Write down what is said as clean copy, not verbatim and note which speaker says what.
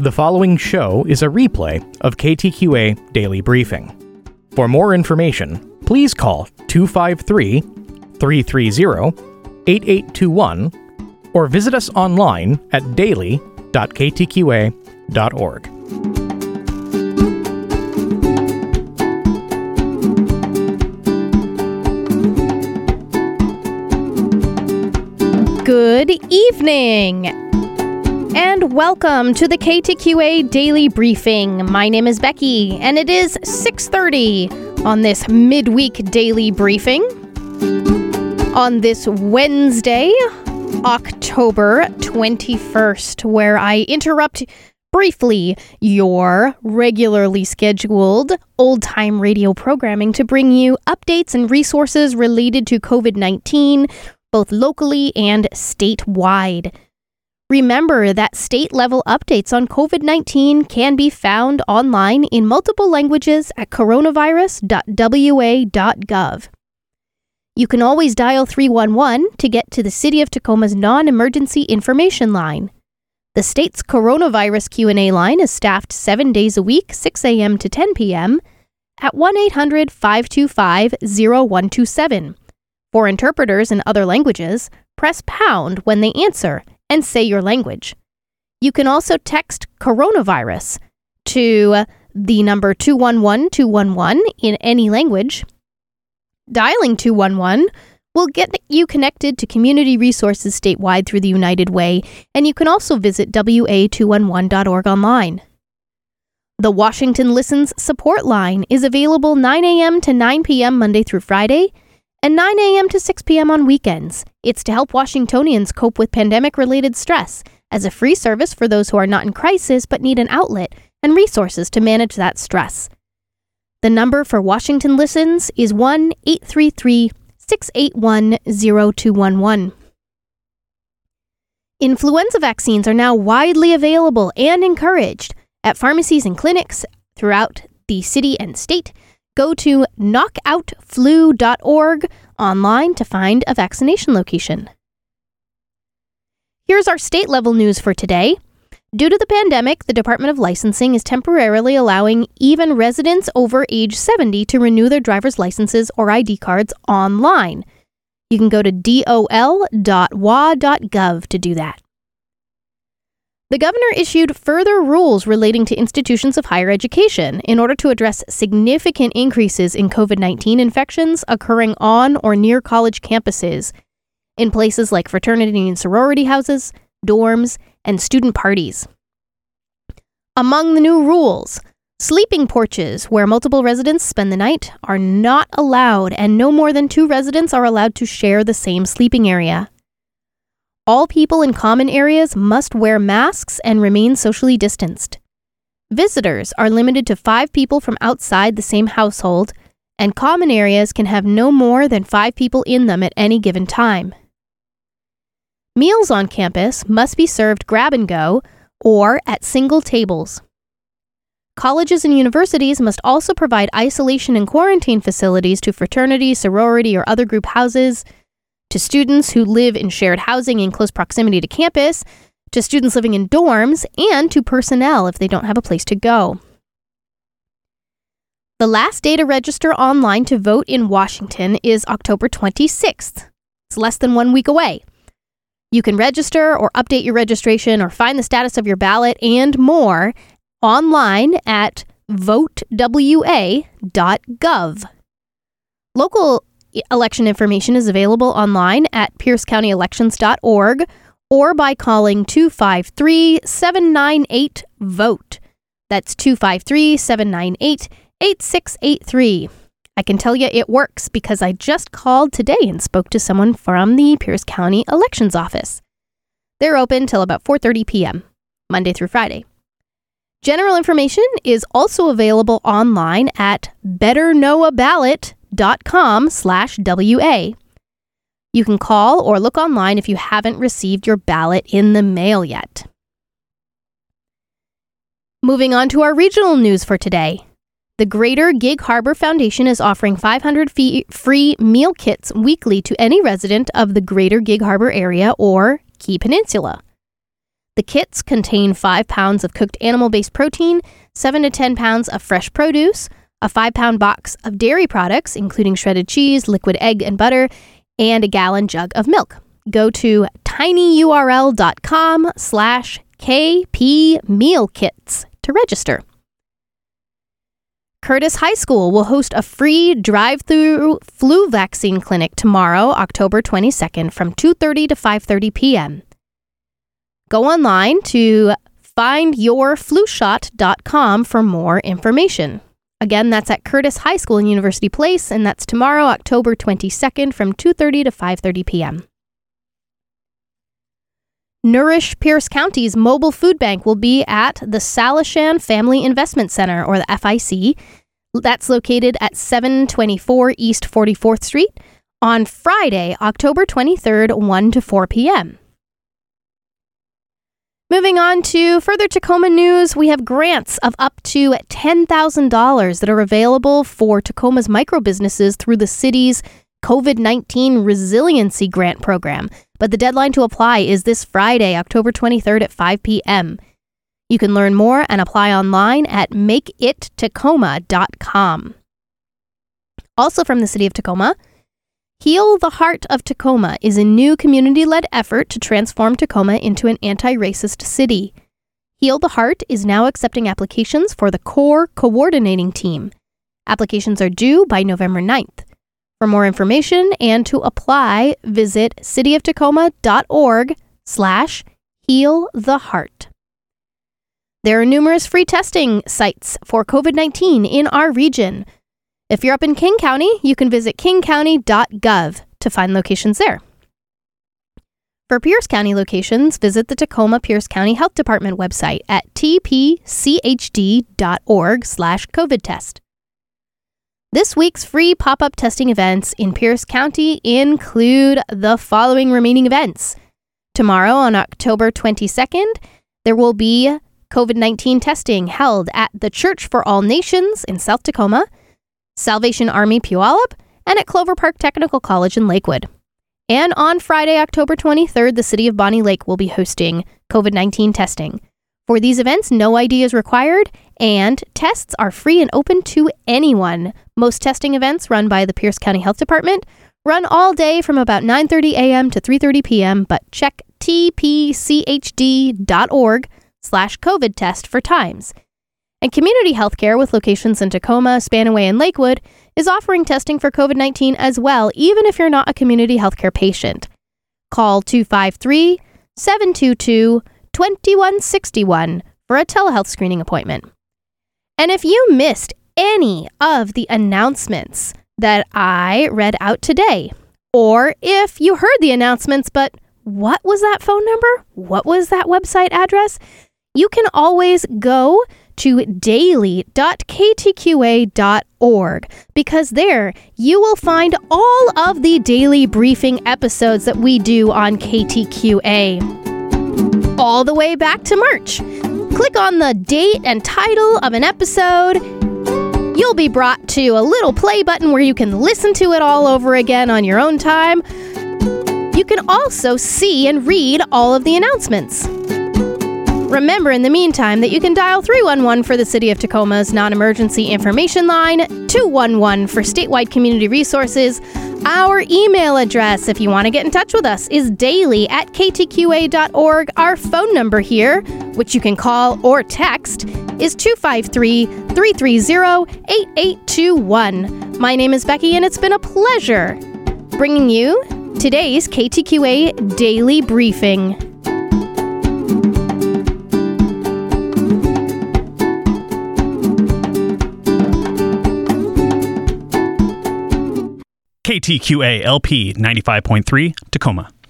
Speaker 1: The following show is a replay of KTQA Daily Briefing. For more information, please call 253-330-8821 or visit us online at daily.ktqa.org.
Speaker 2: Good evening, and welcome to the KTQA Daily Briefing. My name is Becky, and it is 6:30 on this midweek daily briefing on this Wednesday, October 21st, where I interrupt briefly your regularly scheduled old-time radio programming to bring you updates and resources related to COVID-19, both locally and statewide. Remember that state-level updates on COVID-19 can be found online in multiple languages at coronavirus.wa.gov. You can always dial 311 to get to the City of Tacoma's non-emergency information line. The state's coronavirus Q&A line is staffed 7 days a week, 6 a.m. to 10 p.m. at 1-800-525-0127. For interpreters in other languages, press pound when they answer and say your language. You can also text coronavirus to the number 211-211 in any language. Dialing 211 will get you connected to community resources statewide through the United Way, and you can also visit wa211.org online. The Washington Listens support line is available 9 a.m. to 9 p.m. Monday through Friday, and 9 a.m. to 6 p.m. on weekends. It's to help Washingtonians cope with pandemic-related stress as a free service for those who are not in crisis but need an outlet and resources to manage that stress. The number for Washington Listens is 1-833-681-0211. Influenza vaccines are now widely available and encouraged at pharmacies and clinics throughout the city and state. Go to knockoutflu.org online to find a vaccination location. Here's our state-level news for today. Due to the pandemic, the Department of Licensing is temporarily allowing even residents over age 70 to renew their driver's licenses or ID cards online. You can go to dol.wa.gov to do that. The governor issued further rules relating to institutions of higher education in order to address significant increases in COVID-19 infections occurring on or near college campuses, in places like fraternity and sorority houses, dorms, and student parties. Among the new rules, sleeping porches where multiple residents spend the night are not allowed, and no more than 2 residents are allowed to share the same sleeping area. All people in common areas must wear masks and remain socially distanced. Visitors are limited to 5 people from outside the same household, and common areas can have no more than 5 people in them at any given time. Meals on campus must be served grab and go or at single tables. Colleges and universities must also provide isolation and quarantine facilities to fraternity, sorority, or other group houses, to students who live in shared housing in close proximity to campus, to students living in dorms, and to personnel if they don't have a place to go. The last day to register online to vote in Washington is October 26th. It's less than 1 week away. You can register or update your registration or find the status of your ballot and more online at votewa.gov. Local election information is available online at piercecountyelections.org or by calling 253-798-VOTE. That's 253-798-8683. I can tell you it works because I just called today and spoke to someone from the Pierce County Elections Office. They're open till about 4:30 p.m., Monday through Friday. General information is also available online at betterknowaballot.com/WA. You can call or look online if you haven't received your ballot in the mail yet. Moving on to our regional news for today. The Greater Gig Harbor Foundation is offering 500 free meal kits weekly to any resident of the Greater Gig Harbor area or Key Peninsula. The kits contain 5 pounds of cooked animal-based protein, 7 to 10 pounds of fresh produce, a 5-pound box of dairy products, including shredded cheese, liquid egg and butter, and a gallon jug of milk. Go to tinyurl.com/kpmealkits to register. Curtis High School will host a free drive-through flu vaccine clinic tomorrow, October 22nd, from 2:30 to 5:30 p.m. Go online to findyourflushot.com for more information. Again, that's at Curtis High School in University Place, and that's tomorrow, October 22nd, from 2:30 to 5:30 p.m. Nourish Pierce County's mobile food bank will be at the Salishan Family Investment Center, or the FIC. That's located at 724 East 44th Street on Friday, October 23rd, 1 to 4 p.m. Moving on to further Tacoma news, we have grants of up to $10,000 that are available for Tacoma's microbusinesses through the city's COVID-19 Resiliency Grant Program. But the deadline to apply is this Friday, October 23rd at 5 p.m. You can learn more and apply online at makeittacoma.com. Also from the city of Tacoma, Heal the Heart of Tacoma is a new community-led effort to transform Tacoma into an anti-racist city. Heal the Heart is now accepting applications for the core coordinating team. Applications are due by November 9th. For more information and to apply, visit cityoftacoma.org/healtheheart. There are numerous free testing sites for COVID-19 in our region. If you're up in King County, you can visit kingcounty.gov to find locations there. For Pierce County locations, visit the Tacoma Pierce County Health Department website at tpchd.org/COVID-test. This week's free pop-up testing events in Pierce County include the following remaining events. Tomorrow, on October 22nd, there will be COVID-19 testing held at the Church for All Nations in South Tacoma, Salvation Army Puyallup, and at Clover Park Technical College in Lakewood. And on Friday, October 23rd, the city of Bonnie Lake will be hosting COVID-19 testing. For these events, no ID is required, and tests are free and open to anyone. Most testing events run by the Pierce County Health Department run all day from about 9:30 a.m. to 3:30 p.m., but check tpchd.org/COVID-test for times. And Community Healthcare, with locations in Tacoma, Spanaway, and Lakewood, is offering testing for COVID-19 as well, even if you're not a community healthcare patient. Call 253-722-2161 for a telehealth screening appointment. And if you missed any of the announcements that I read out today, or if you heard the announcements, but what was that phone number? What was that website address? You can always go to daily.ktqa.org, because there you will find all of the daily briefing episodes that we do on KTQA, all the way back to March. Click on the date and title of an episode. You'll be brought to a little play button where you can listen to it all over again on your own time. You can also see and read all of the announcements. Remember, in the meantime, that you can dial 311 for the City of Tacoma's non-emergency information line, 211 for statewide community resources. Our email address, if you want to get in touch with us, is daily@ktqa.org. Our phone number here, which you can call or text, is 253-330-8821. My name is Becky, and it's been a pleasure bringing you today's KTQA Daily Briefing.
Speaker 1: KTQA LP 95.3 Tacoma.